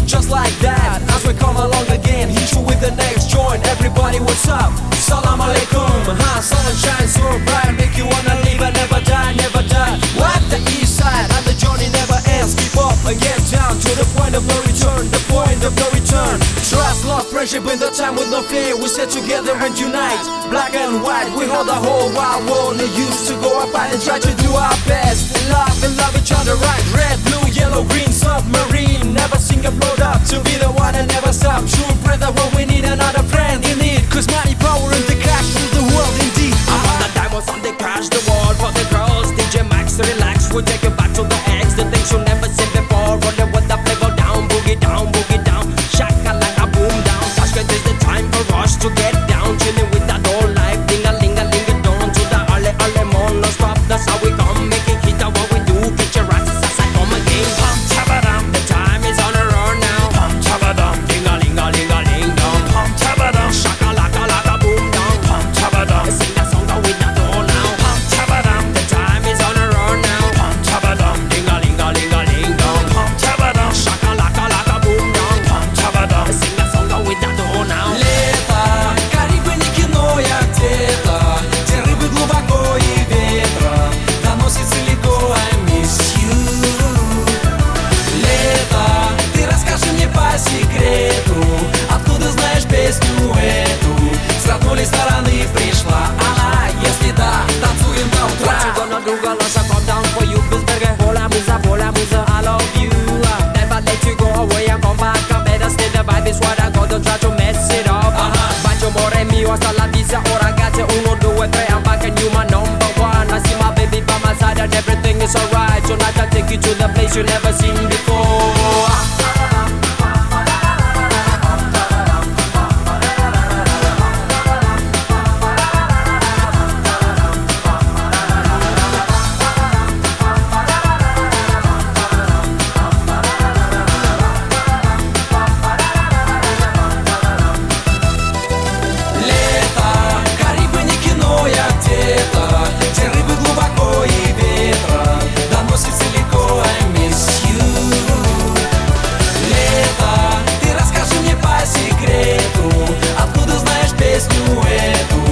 just like that. As we come along again, hit you with the next joint. Everybody, what's up? Salam alaikum. Sunshine so bright, make you wanna live and never die, never die. What? The east side, and the journey never ends. Keep up and get down to the point of no return, the point of no return. Trust, love, friendship in the time with no fear. We stay together and unite. Black and white, we hold the whole wide world. No use to go up and try to do our best. Love and love each other right. Red, blue, yellow, green, submarine. Never sing and float up to be the one and never stop. True brother when we need another friend in need. Cause money, power and the cash rule the world indeed. I want the diamonds on the cash, the world for the girls. DJ Max, relax, we'll take you back to the X. The things you never seen before. Rolling with the flavor down, boogie down, boogie down. Shaka like a boom down. Tashkent is the time for us to get down. Chilling with that whole life, ding-a-ling-a-ling-a down to the ale mon, no stop. That's how we come, making hit what we do. Get your asses as I come again. Pum tabadam, the time is on a run now. Pum tabadam, ding-a-ling-a-ling-a-ling down. Pum tabadam, shaka like a boom down. Pum tabadam, sing that song with that all now. Pum tabadam, the time is on a run now. Pum tabadam, ding-a-ling-a-ling-a-ling down. Pum tabadam, shaka like a boom down. Pum tabadam, sing that song with that all now. Лето, Карибы, не кино, я где-то, где рыбы глубоко и ветром доносит далеко I miss you. Лето, ты расскажи мне по секрету, откуда знаешь песню эту? С родной стороны пришла она, если да, танцуем до утра. What you gonna do, girl, as I come down for you, Bisberger? Hola musa, I love you. Never let you go away and come back. I better stay, the vibe is what I got, don't try to mess it up. Bacio more mio, hasta la visa, oh ragazzi, 1, 2, 3, I'm back and you my number one. I see my baby by my side and everything is alright. Tonight I'll take you to the place you never seen before. Где рыбы глубоко и ветром доносит далеко I miss you. Лето, ты расскажи мне по секрету, откуда знаешь песню эту?